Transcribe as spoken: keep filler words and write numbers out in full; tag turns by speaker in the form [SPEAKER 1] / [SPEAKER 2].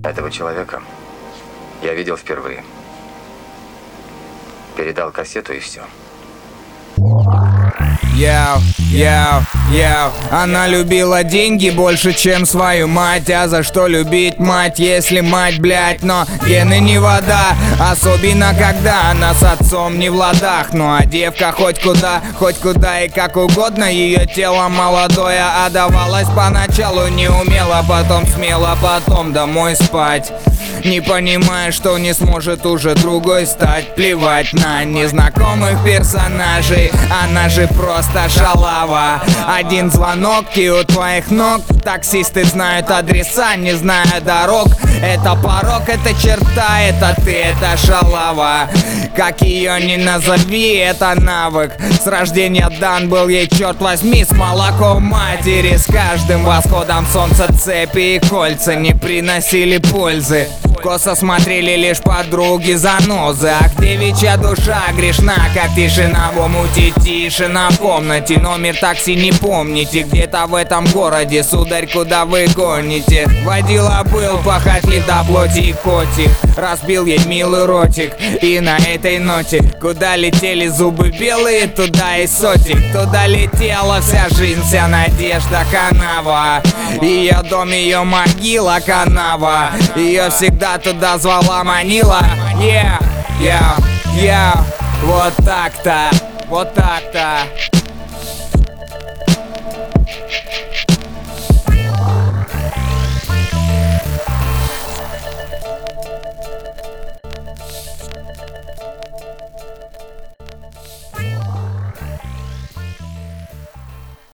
[SPEAKER 1] Этого человека я видел впервые. Передал кассету и все.
[SPEAKER 2] Яу, яу, яу. Она любила деньги больше, чем свою мать. А за что любить мать, если мать, блять? Но гены не вода, особенно когда она с отцом не в ладах. Ну а девка хоть куда, хоть куда и как угодно. Ее тело молодое отдавалось поначалу неумело, потом смело, потом домой спать. Не понимая, что не сможет уже другой стать. Плевать на незнакомых персонажей, она же просто шалава. Один звонок и у твоих ног таксисты знают адреса, не зная дорог. Это порог, это черта, это ты, это шалава. Как ее ни назови, это навык. С рождения дан был ей, черт возьми, с молоком матери. С каждым восходом солнца цепи и кольца не приносили пользы. Косо смотрели лишь подруги занозы. Ах, девичья душа грешна, как тишина в омуте, тишина в комнате. Номер такси не помните, где-то в этом городе, сударь, куда вы гоните? Водила был похотлив до плоти и котик, разбил ей милый ротик. И на этой ноте, куда летели зубы белые, туда и сотик. Туда летела вся жизнь, вся надежда, канава. Ее дом, ее могила, канава. Ее всегда туда звала, манила. Yeah, yeah, yeah. Вот так-то, вот так-то.